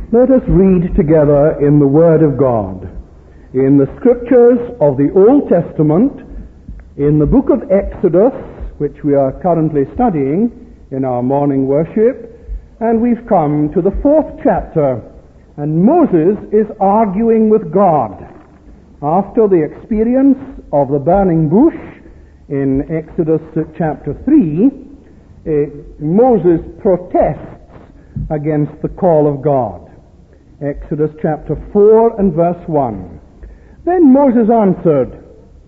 Let us read together in the Word of God, in the Scriptures of the Old Testament, in the book of Exodus, which we are currently studying in our morning worship, and we've come to the 4th chapter, and Moses is arguing with God. After the experience of the burning bush in Exodus chapter 3, Moses protests against the call of God. Exodus chapter 4 and verse 1. Then Moses answered,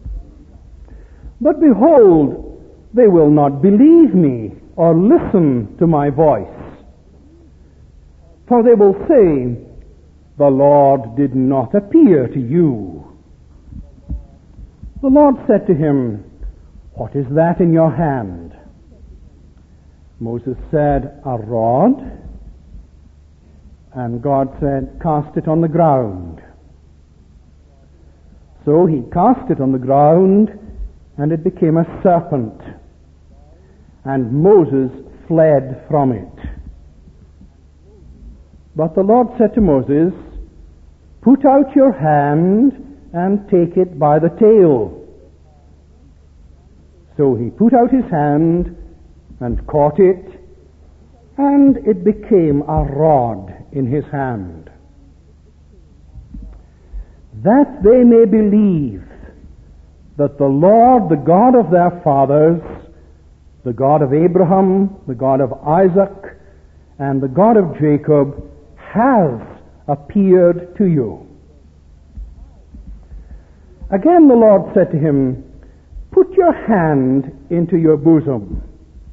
"But behold, they will not believe me or listen to my voice. For they will say, 'The Lord did not appear to you.' The Lord said to him, 'What is that in your hand?' Moses said, 'A rod.' And God said, 'Cast it on the ground.' So he cast it on the ground, and it became a serpent. And Moses fled from it. But the Lord said to Moses, 'Put out your hand and take it by the tail.' So he put out his hand and caught it, and it became a rod in his hand, that they may believe that the Lord, the God of their fathers, the God of Abraham, the God of Isaac, and the God of Jacob, has appeared to you." Again the Lord said to him, "Put your hand into your bosom."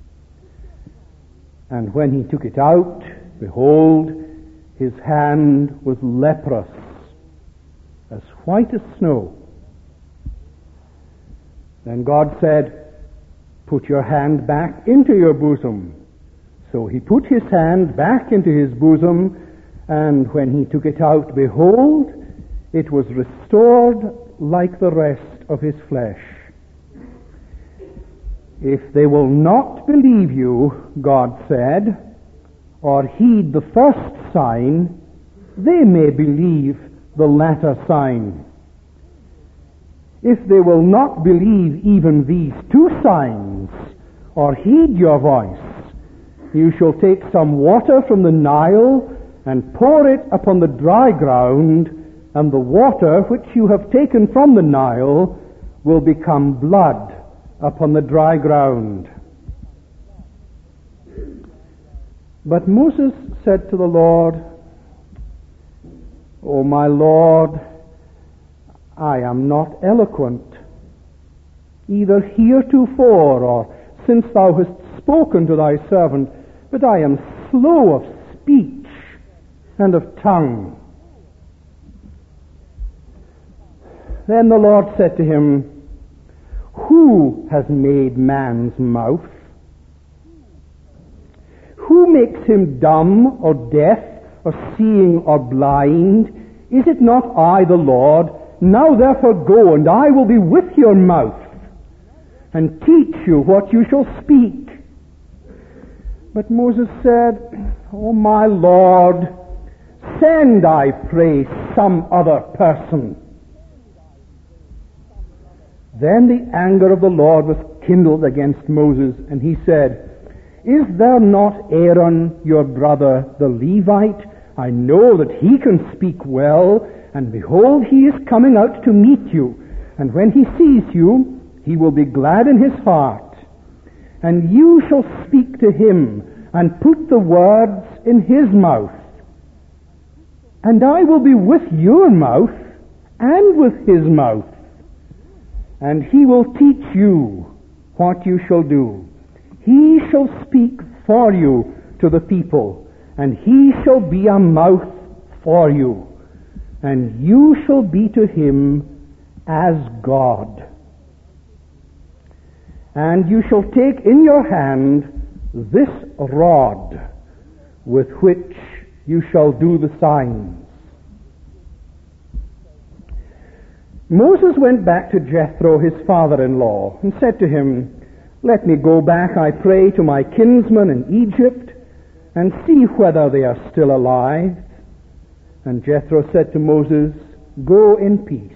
And when he took it out, behold, his hand was leprous, as white as snow. Then God said, "Put your hand back into your bosom." So he put his hand back into his bosom, and when he took it out, behold, it was restored like the rest of his flesh. "If they will not believe you," God said, "or heed the first sign, they may believe the latter sign. If they will not believe even these 2 signs, or heed your voice, you shall take some water from the Nile and pour it upon the dry ground, and the water which you have taken from the Nile will become blood upon the dry ground." But Moses said to the Lord, "O my Lord, I am not eloquent, either heretofore or since thou hast spoken to thy servant, but I am slow of speech and of tongue." Then the Lord said to him, "Who has made man's mouth? Who makes him dumb or deaf or seeing or blind? Is it not I, the Lord? Now therefore go, and I will be with your mouth, and teach you what you shall speak." But Moses said, "O my Lord, send, I pray, some other person." Then the anger of the Lord was kindled against Moses, and he said, "Is there not Aaron your brother, the Levite? I know that he can speak well, and behold, he is coming out to meet you, and when he sees you, he will be glad in his heart. And you shall speak to him, and put the words in his mouth. And I will be with your mouth, and with his mouth. And he will teach you what you shall do. He shall speak for you to the people, and he shall be a mouth for you, and you shall be to him as God. And you shall take in your hand this rod with which you shall do the signs." Moses went back to Jethro, his father-in-law, and said to him, "Let me go back, I pray, to my kinsmen in Egypt, and see whether they are still alive." And Jethro said to Moses, "Go in peace."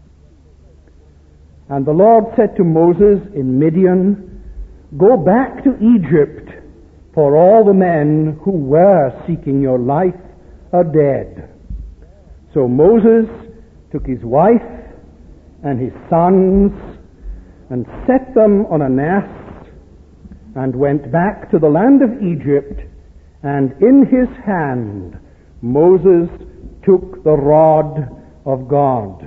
And the Lord said to Moses in Midian, "Go back to Egypt, for all the men who were seeking your life are dead." So Moses took his wife and his sons and set them on an ass and went back to the land of Egypt, and in his hand Moses took the rod of God.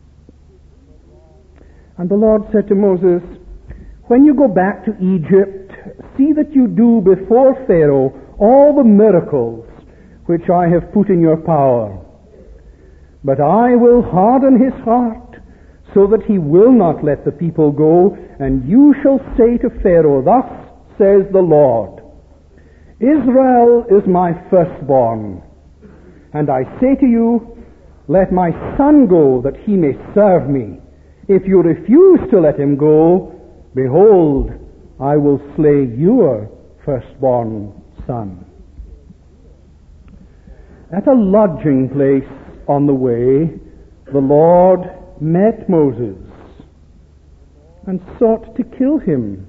And the Lord said to Moses, "When you go back to Egypt, see that you do before Pharaoh all the miracles which I have put in your power. But I will harden his heart, so that he will not let the people go, and you shall say to Pharaoh, 'Thus says the Lord, Israel is my firstborn, and I say to you, let my son go, that he may serve me. If you refuse to let him go, behold, I will slay your firstborn son.'" At a lodging place on the way, the Lord met Moses and sought to kill him.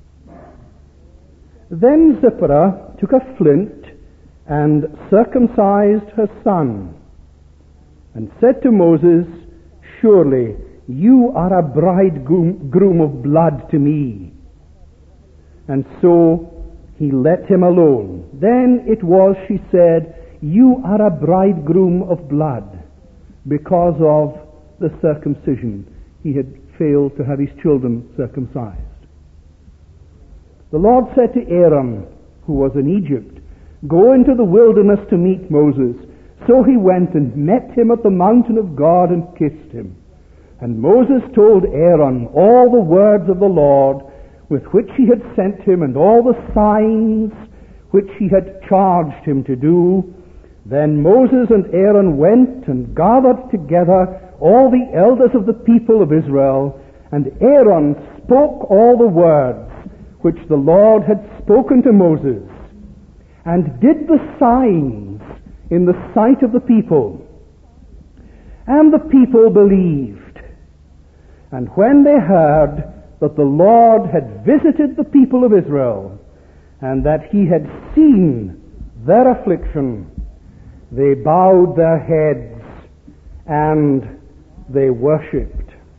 Then Zipporah took a flint and circumcised her son, and said to Moses, "Surely you are a bridegroom of blood to me." And so he let him alone. Then it was, she said, "You are a bridegroom of blood," because of the circumcision. He had failed to have his children circumcised. The Lord said to Aaron, who was in Egypt, "Go into the wilderness to meet Moses." So he went and met him at the mountain of God and kissed him. And Moses told Aaron all the words of the Lord with which he had sent him, and all the signs which he had charged him to do. Then Moses and Aaron went and gathered together all the elders of the people of Israel, and Aaron spoke all the words which the Lord had spoken to Moses, and did the signs in the sight of the people. And the people believed. And when they heard that the Lord had visited the people of Israel, and that he had seen their affliction, they bowed their heads and they worshipped.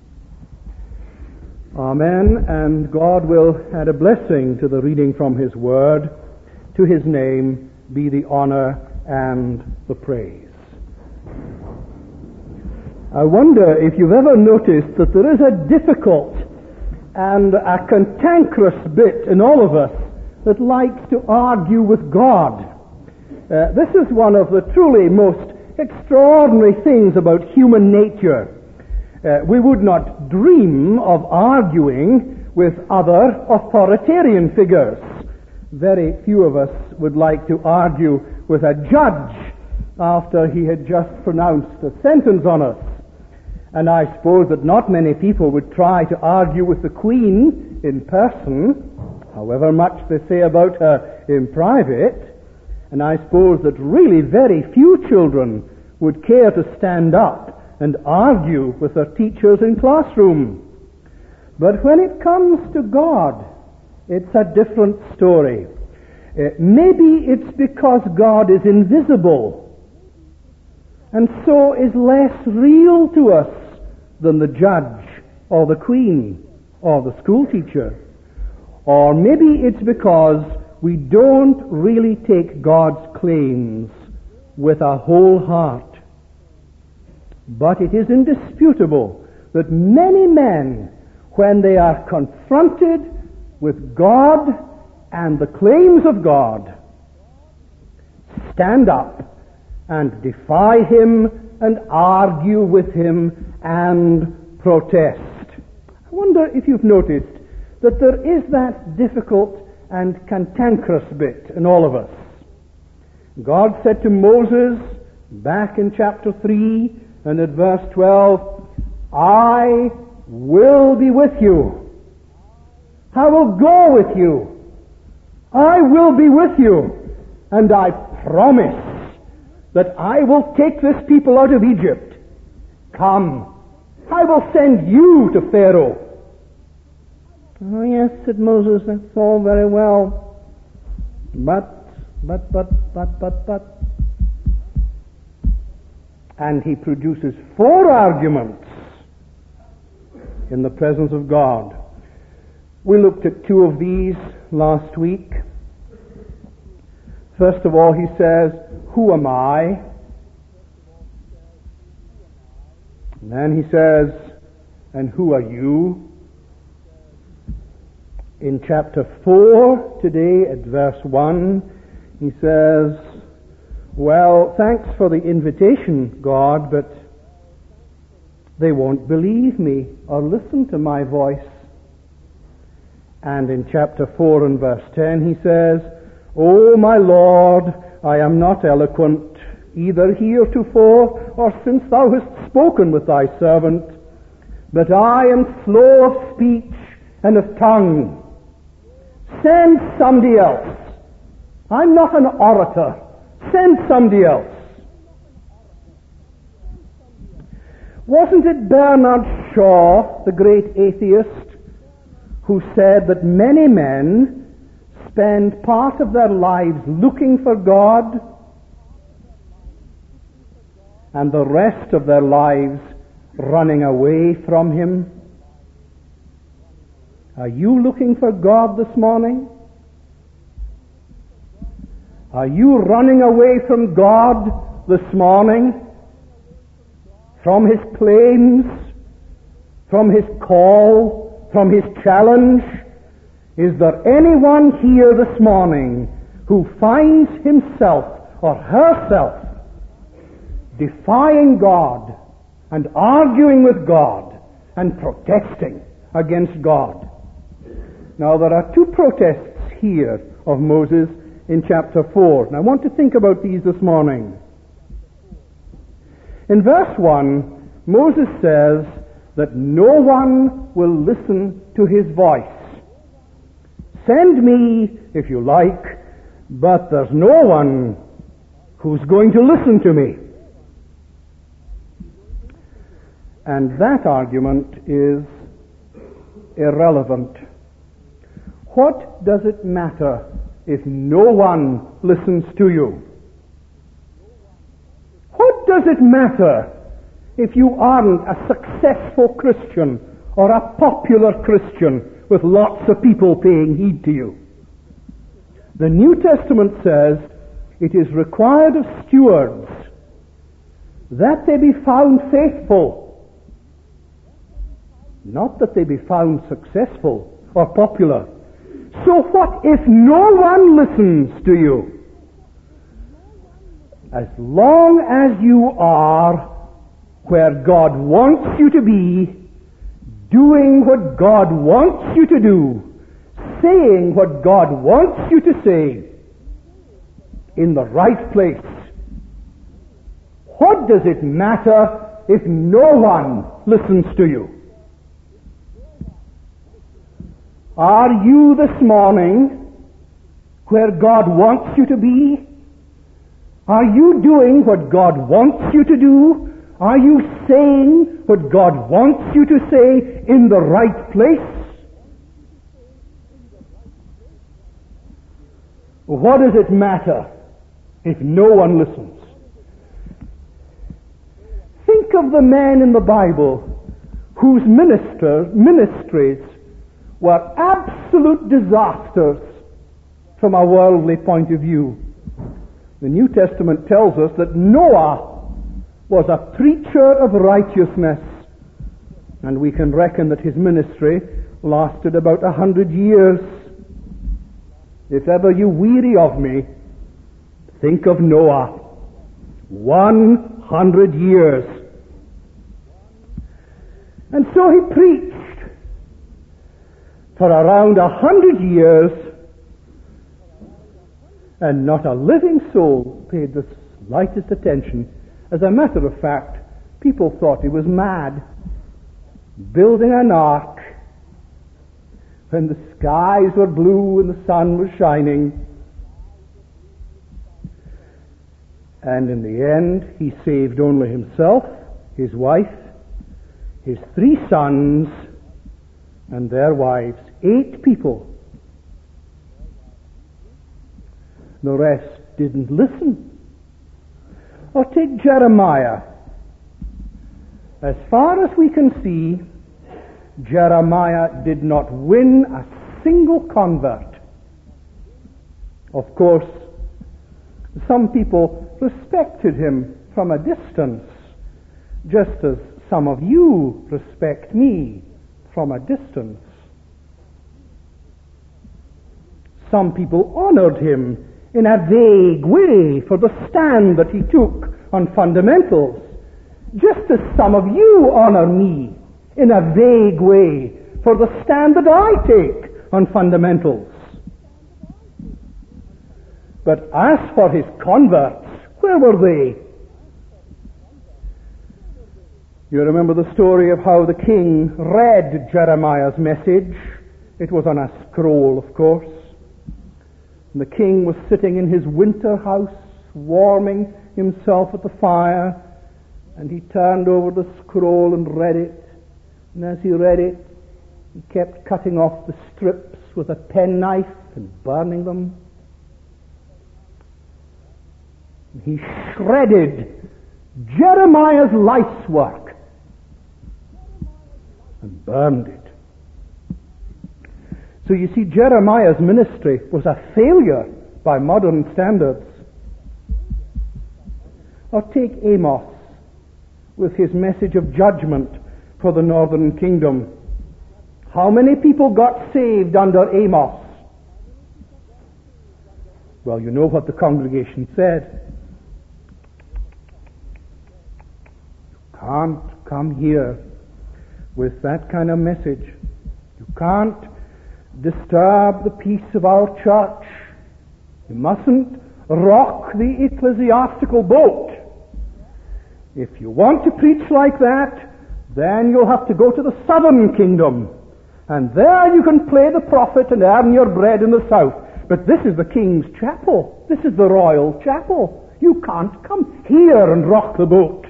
Amen. And God will add a blessing to the reading from his word. To his name be the honor and the praise. I wonder if you've ever noticed that there is a difficult and a cantankerous bit in all of us that likes to argue with God. This is one of the truly most extraordinary things about human nature. We would not dream of arguing with other authoritarian figures. Very few of us would like to argue with a judge after he had just pronounced a sentence on us. And I suppose that not many people would try to argue with the Queen in person, however much they say about her in private. And I suppose that really very few children would care to stand up and argue with their teachers in classroom. But when it comes to God, it's a different story. Maybe it's because God is invisible, and so is less real to us than the judge or the queen or the school teacher. Or maybe it's because we don't really take God's claims with a whole heart. But it is indisputable that many men, when they are confronted with God and the claims of God, stand up and defy him and argue with him and protest. I wonder if you've noticed that there is that difficult and cantankerous bit in all of us. God said to Moses, back in chapter 3 and at verse 12, "I will be with you. I will go with you. I will be with you. And I promise that I will take this people out of Egypt. Come, I will send you to Pharaoh. Oh yes, said Moses, that's all very well. But. And he produces 4 arguments in the presence of God. We looked at 2 of these last week. First of all, he says, who am I? And then he says, and who are you? In chapter 4 today at verse 1, he says, well, thanks for the invitation, God, but they won't believe me or listen to my voice. And in chapter 4 and verse 10 he says, O my Lord, I am not eloquent, either heretofore or since thou hast spoken with thy servant, but I am slow of speech and of tongue. Send somebody else. I'm not an orator. Send somebody else. Wasn't it Bernard Shaw, the great atheist, who said that many men spend part of their lives looking for God and the rest of their lives running away from Him? Are you looking for God this morning? Are you running away from God this morning? From His claims? From His call? From His challenge? Is there anyone here this morning who finds himself or herself defying God and arguing with God and protesting against God? Now there are 2 protests here of Moses in chapter 4. And I want to think about these this morning. In verse 1, Moses says that no one will listen to his voice. Send me, if you like, but there's no one who's going to listen to me. And that argument is irrelevant. What does it matter if no one listens to you? What does it matter if you aren't a successful Christian or a popular Christian with lots of people paying heed to you? The New Testament says it is required of stewards that they be found faithful, not that they be found successful or popular. So what if no one listens to you? As long as you are where God wants you to be, doing what God wants you to do, saying what God wants you to say, in the right place, what does it matter if no one listens to you? Are you this morning where God wants you to be? Are you doing what God wants you to do? Are you saying what God wants you to say in the right place? What does it matter if no one listens? Think of the men in the Bible whose ministries were absolute disasters from a worldly point of view. The New Testament tells us that Noah was a preacher of righteousness, and we can reckon that his ministry lasted about 100 years. If ever you weary of me, think of Noah. 100 years. And so he preached for around 100 years, and not a living soul paid the slightest attention. As a matter of fact, people thought he was mad, building an ark when the skies were blue and the sun was shining. And in the end, he saved only himself, his wife, his 3 sons, and their wives. 8 people. The rest didn't listen. Or take Jeremiah. As far as we can see, Jeremiah did not win a single convert. Of course, some people respected him from a distance, just as some of you respect me from a distance. Some people honored him in a vague way for the stand that he took on fundamentals, just as some of you honor me in a vague way for the stand that I take on fundamentals. But as for his converts, where were they? You remember the story of how the king read Jeremiah's message. It was on a scroll, of course. And the king was sitting in his winter house, warming himself at the fire, and he turned over the scroll and read it. And as he read it, he kept cutting off the strips with a penknife and burning them. He shredded Jeremiah's life's work and burned it. So you see, Jeremiah's ministry was a failure by modern standards. Or take Amos with his message of judgment for the northern kingdom. How many people got saved under Amos? Well, you know what the congregation said. You can't come here with that kind of message. You can't disturb the peace of our church. You mustn't rock the ecclesiastical boat. If you want to preach like that, then you'll have to go to the southern kingdom. And there you can play the prophet and earn your bread in the south. But this is the king's chapel. This is the royal chapel. You can't come here and rock the boat.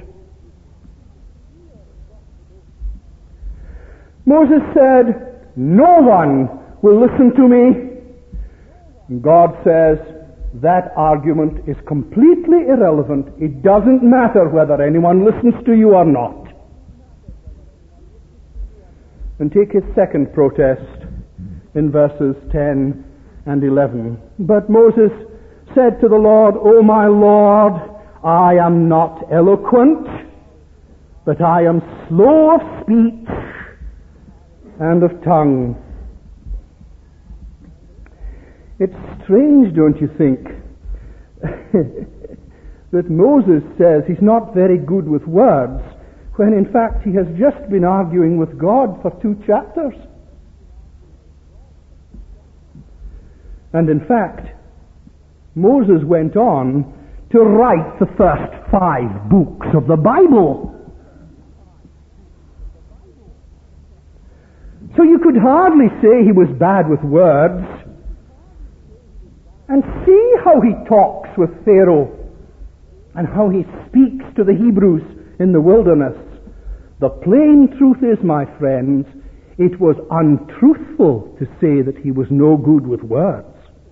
Moses said, no one will listen to me. And God says, that argument is completely irrelevant. It doesn't matter whether anyone listens to you or not. And take his second protest in verses 10 and 11. But Moses said to the Lord, O my Lord, I am not eloquent, but I am slow of speech and of tongue. It's strange, don't you think, that Moses says he's not very good with words, when in fact he has just been arguing with God for 2 chapters. And in fact, Moses went on to write the first 5 books of the Bible. So you could hardly say he was bad with words. And see how he talks with Pharaoh and how he speaks to the Hebrews in the wilderness. The plain truth is, my friends, it was untruthful to say that he was no good with words.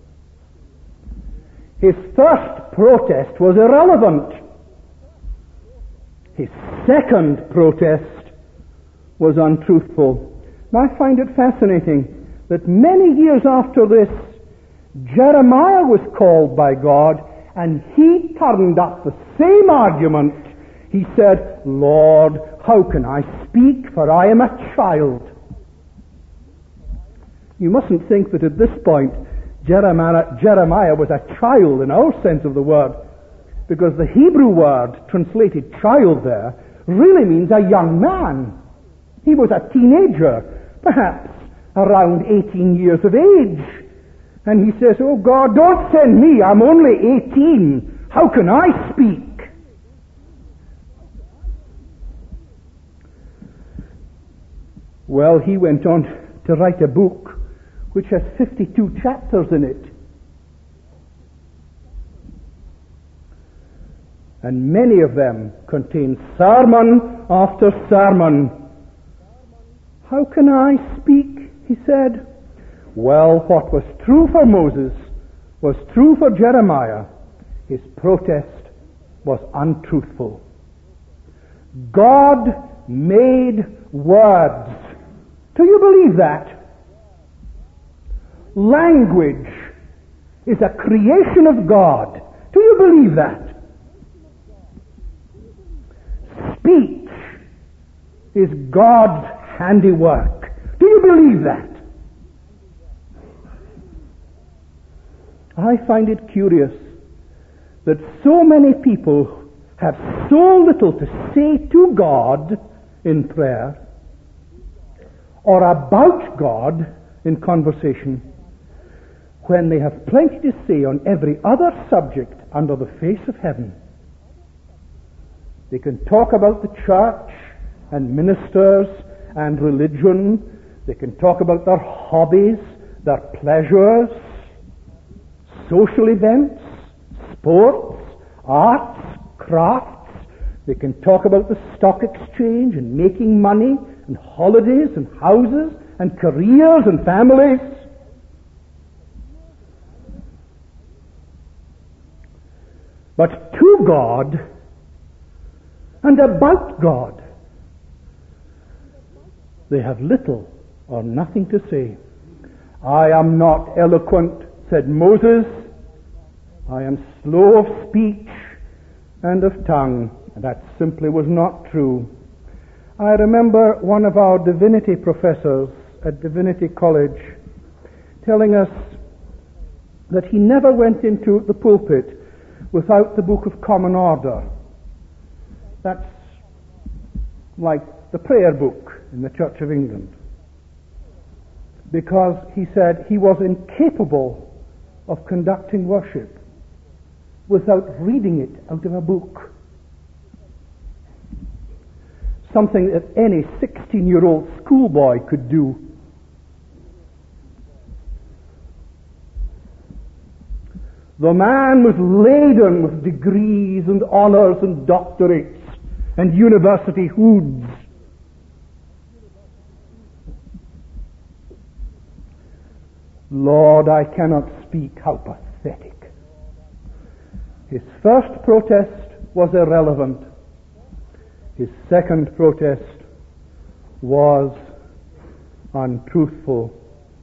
His first protest was irrelevant. His second protest was untruthful. And I find it fascinating that many years after this, Jeremiah was called by God, and he turned up the same argument. He said, Lord, how can I speak, for I am a child? You mustn't think that at this point Jeremiah was a child in our sense of the word, because the Hebrew word translated child there really means a young man. He was a teenager, perhaps around 18 years of age. And he says, oh God, don't send me, I'm only 18. How can I speak? Well, he went on to write a book which has 52 chapters in it. and many of them contain sermon after sermon. How can I speak? He said. Well, what was true for Moses was true for Jeremiah. His protest was untruthful. God made words. Do you believe that? Language is a creation of God. Do you believe that? Speech is God's handiwork. Do you believe that? I find it curious that so many people have so little to say to God in prayer or about God in conversation when they have plenty to say on every other subject under the face of heaven. They can talk about the church and ministers and religion. They can talk about their hobbies, their pleasures, social events, sports, arts, crafts. They can talk about the stock exchange and making money and holidays and houses and careers and families. But to God and about God, they have little or nothing to say. I am not eloquent, said Moses. I am slow of speech and of tongue. And that simply was not true. I remember one of our divinity professors at Divinity College telling us that he never went into the pulpit without the Book of Common Order. That's like the prayer book in the Church of England. Because he said he was incapable of conducting worship without reading it out of a book. Something that any 16-year-old schoolboy could do. The man was laden with degrees and honors and doctorates and university hoods. Lord, I cannot speak. How pathetic. His first protest was irrelevant. His second protest was untruthful.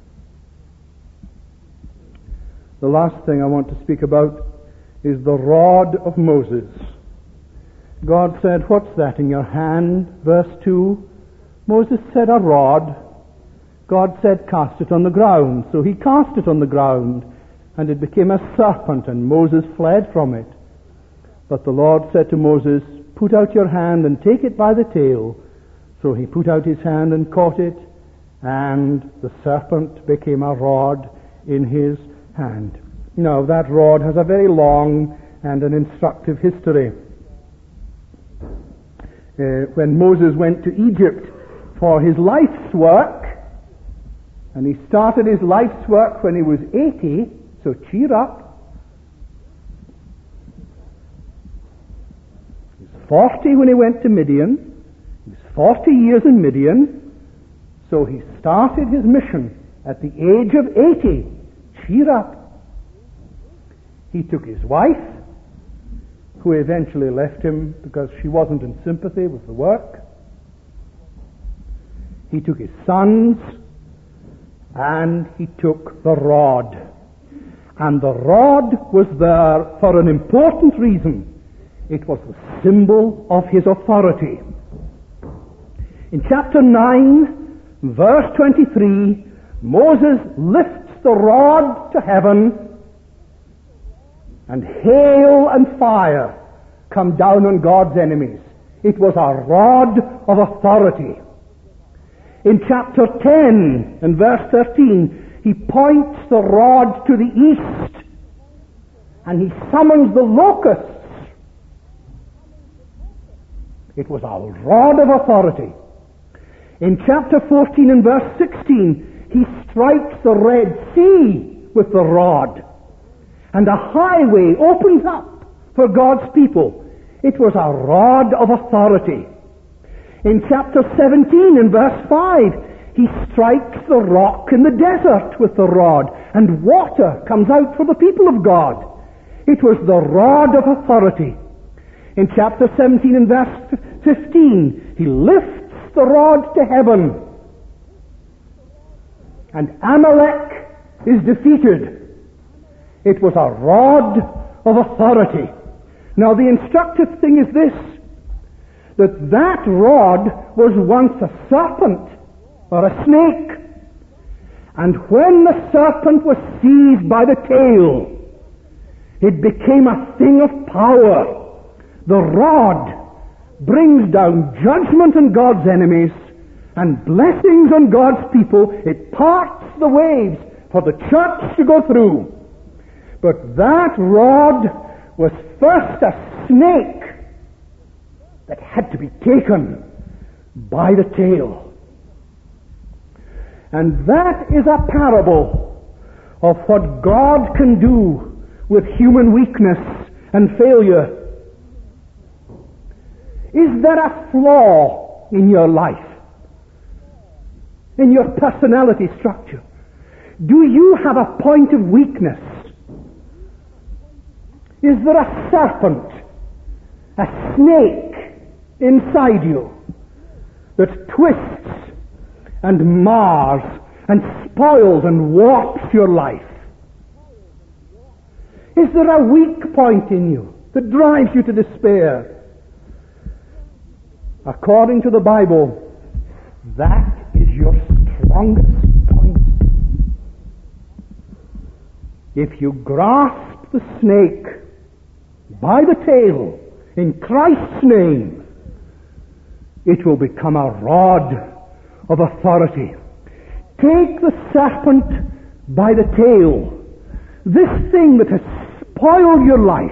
The last thing I want to speak about is the rod of Moses. God said, "What's that in your hand?" Verse 2. Moses said, "A rod." God said, "Cast it on the ground." So he cast it on the ground, and it became a serpent, and Moses fled from it. But the Lord said to Moses, "Put out your hand and take it by the tail." So he put out his hand and caught it, and the serpent became a rod in his hand. Now, that rod has a very long and an instructive history. When Moses went to Egypt for his life's work, and he started his life's work when he was 80, so cheer up. He was 40 when he went to Midian. He was 40 years in Midian, so he started his mission at the age of 80. Cheer up. He took his wife, who eventually left him because she wasn't in sympathy with the work. He took his sons, and he took the rod. And the rod was there for an important reason. It was the symbol of his authority. In chapter 9, verse 23, Moses lifts the rod to heaven, and hail and fire come down on God's enemies. It was a rod of authority. In chapter 10 and verse 13, he points the rod to the east, and he summons the locusts. It was a rod of authority. In chapter 14 and verse 16, he strikes the Red Sea with the rod, and a highway opens up for God's people. It was a rod of authority. In chapter 17 in verse 5, he strikes the rock in the desert with the rod, and water comes out for the people of God. It was the rod of authority. In chapter 17 and verse 15, he lifts the rod to heaven, and Amalek is defeated. It was a rod of authority. Now the instructive thing is this, that rod was once a serpent or a snake. And when the serpent was seized by the tail, it became a thing of power. The rod brings down judgment on God's enemies and blessings on God's people. It parts the waves for the church to go through. But that rod was first a snake that had to be taken by the tail. And that is a parable of what God can do with human weakness and failure. Is there a flaw in your life? In your personality structure? Do you have a point of weakness? Is there a serpent, a snake inside you that twists and mars and spoils and warps your life? Is there a weak point in you that drives you to despair? According to the Bible, that is your strongest point. If you grasp the snake by the tail in Christ's name, it will become a rod of authority. Take the serpent by the tail, this thing that has spoiled your life,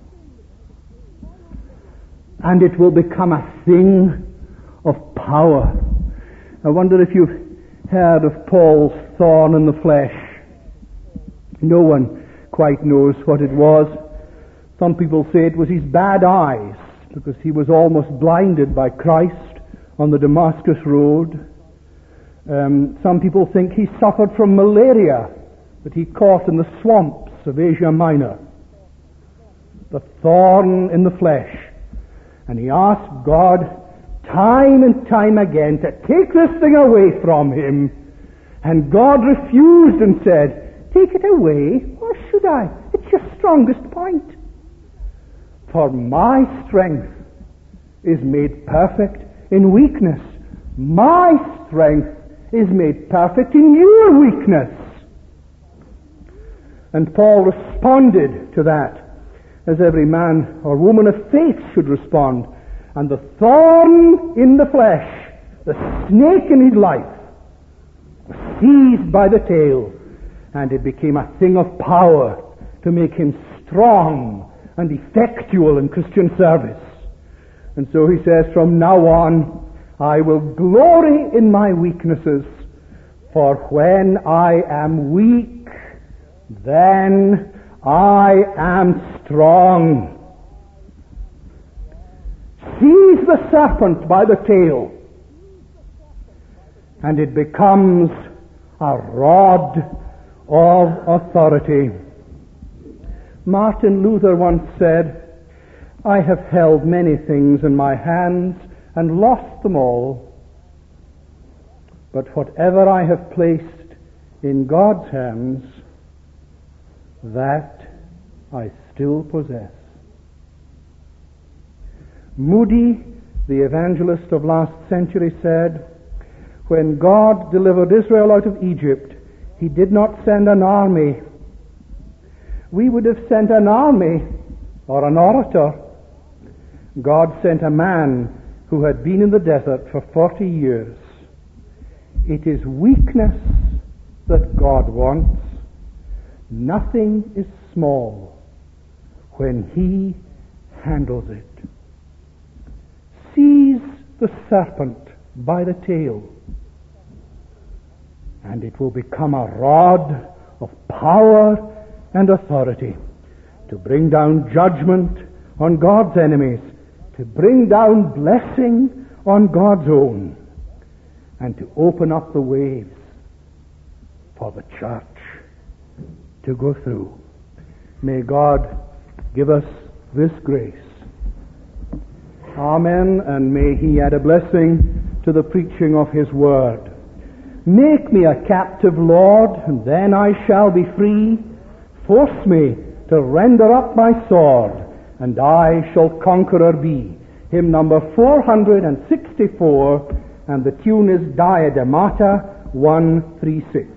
and it will become a thing of power. I wonder if you've heard of Paul's thorn in the flesh. No one quite knows what it was. Some people say it was his bad eyes, because he was almost blinded by Christ on the Damascus road. Some people think he suffered from malaria that he caught in the swamps of Asia Minor. The thorn in the flesh. And he asked God time and time again to take this thing away from him. And God refused and said, take it away? Why should I? It's your strongest point. For my strength is made perfect in weakness. My strength is made perfect in your weakness. And Paul responded to that, as every man or woman of faith should respond. And the thorn in the flesh, the snake in his life, was seized by the tail, and it became a thing of power to make him strong and effectual in Christian service. And so he says, from now on, I will glory in my weaknesses, for when I am weak, then I am strong. Seize the serpent by the tail, and it becomes a rod of authority. Martin Luther once said, I have held many things in my hands and lost them all, but whatever I have placed in God's hands, that I still possess. Moody, the evangelist of last century, said, when God delivered Israel out of Egypt, he did not send an army. We would have sent an army or an orator. God sent a man who had been in the desert for 40 years. It is weakness that God wants. Nothing is small when he handles it. Seize the serpent by the tail, and it will become a rod of power and authority to bring down judgment on God's enemies to bring down blessing on God's own, and to open up the waves for the church to go through. May God give us this grace. Amen, and may He add a blessing to the preaching of His word. Make me a captive, Lord, and then I shall be free. Force me to render up my sword, and I shall conqueror be. Hymn number 464, and the tune is Diademata 136.